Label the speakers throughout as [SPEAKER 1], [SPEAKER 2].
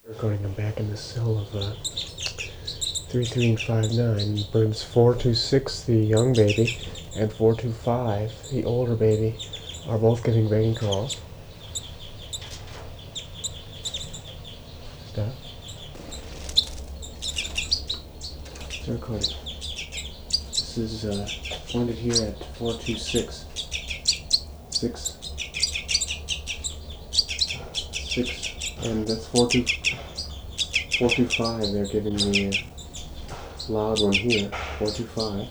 [SPEAKER 1] Recording, I'm back in the cell of 3359. Birds 426, the young baby, and 425, the older baby, are both giving mating calls. Stop. It's recording. This is pointed here at 426. 6. And that's 425. They're giving the loud one here. 425.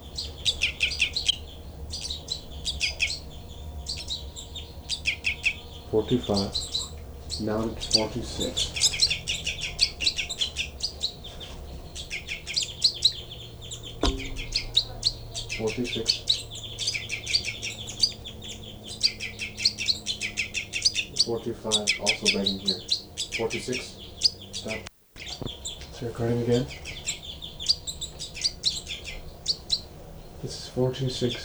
[SPEAKER 1] Now it's 426. 426. 425 also breaking here. 426. Stop. It's recording again. This is 426.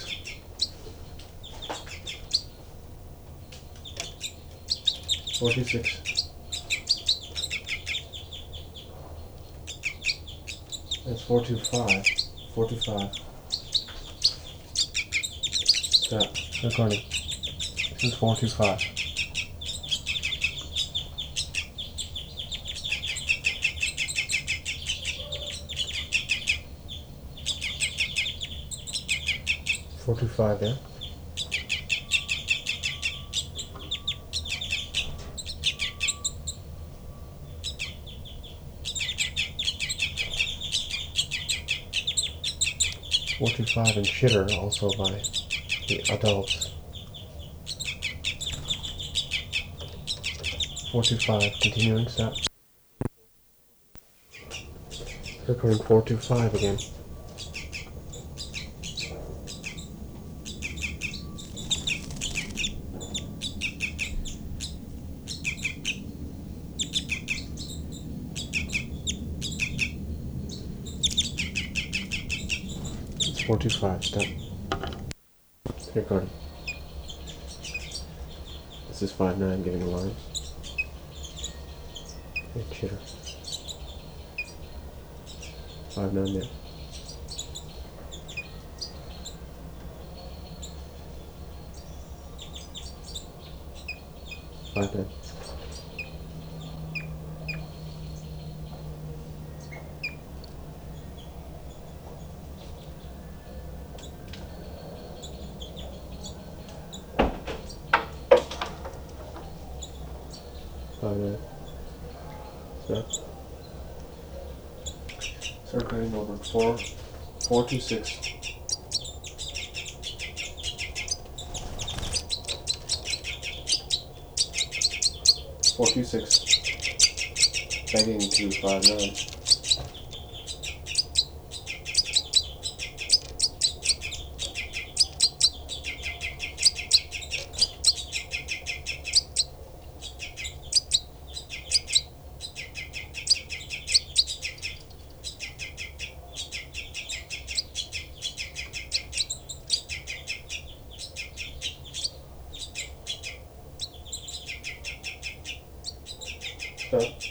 [SPEAKER 1] 426. That's 425. 425. Stop. Recording. This is 425. 425 there. .45 and chitter also by the adults. 425 continuing. Stop. Recording 425 again. It's 425. Stop. Recording. This is 59 giving alarms. And chitter. 59 there. 59. Stop. Circling over 426. 426. Banging to 59. Stop.